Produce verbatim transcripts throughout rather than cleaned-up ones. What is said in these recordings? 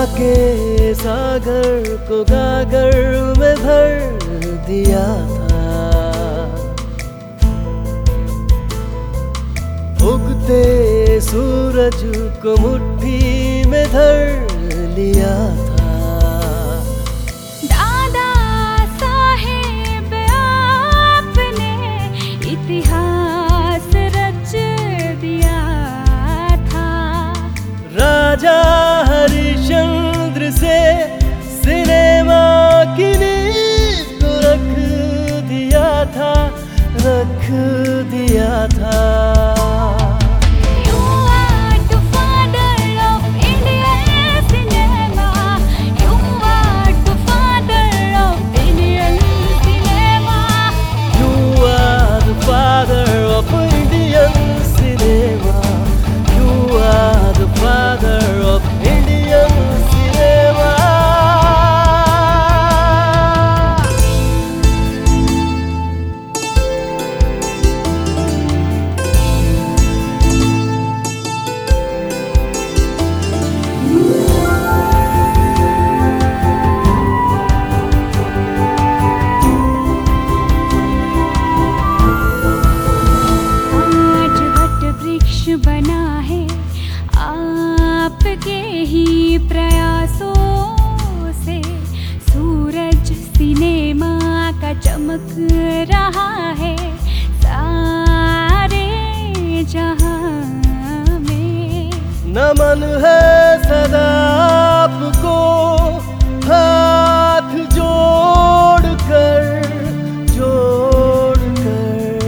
के सागर को गागर में भर दिया था। उगते सूरज को मुट्ठी में धर लिया था। दादा साहेब आपने इतिहास रच दिया था। राजा हरिश्चंद्र से सिनेमा की नींव को रख दिया था, रख दिया था। बना है आपके ही प्रयासों से। सूरज सिनेमा का चमक रहा है सारे जहां में। नमन है सदा आपको हाथ जोड़ कर, जोड़ कर।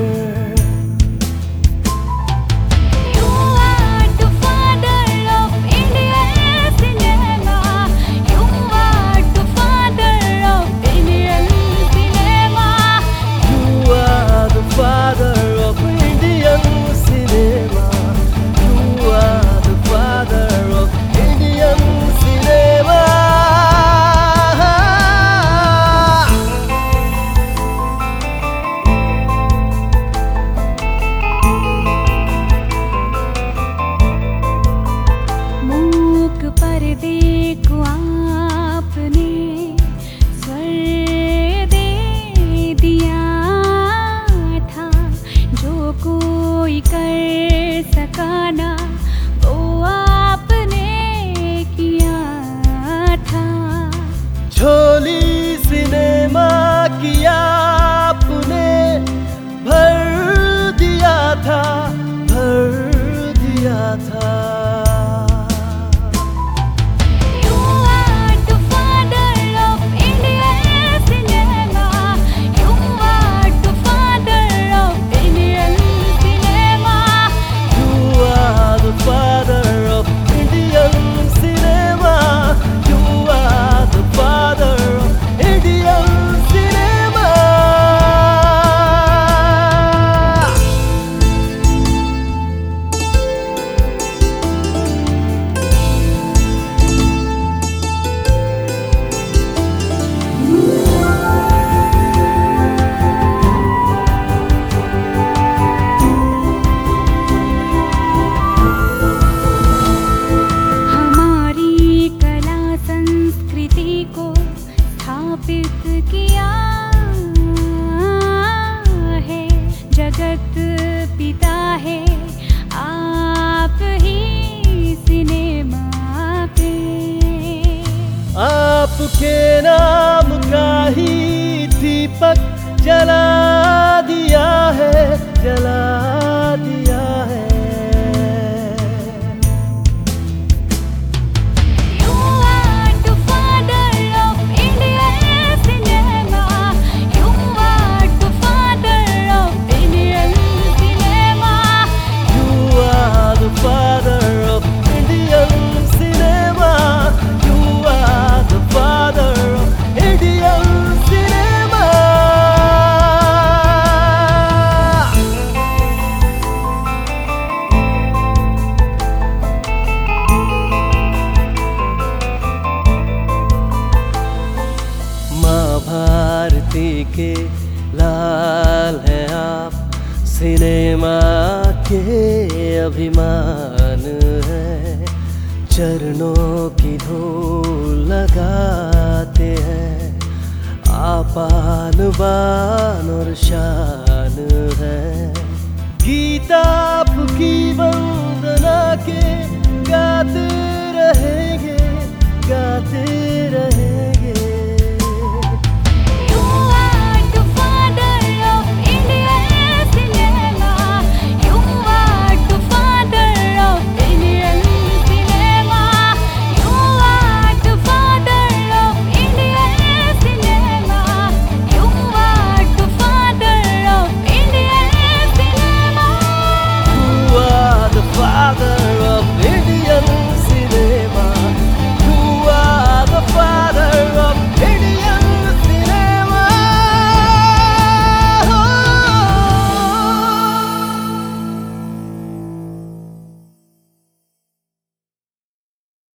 पर्दे को आपने स्वर दे दिया था। जो कोई कर सका ना वो आपने किया था। झोली सिनेमा की आपने भर दिया था, भर दिया था। किया है जगत पिता है आप ही सिनेमा पे। आपके नाम का ही दीपक जला दिया है, जला दिया है। भारती के लाल हैं आप, सिनेमा के अभिमान हैं। चरणों की धूल लगाते हैं, आपान बान और शान है। गीत आपकी वंदना के गाते रहेंगे, गाते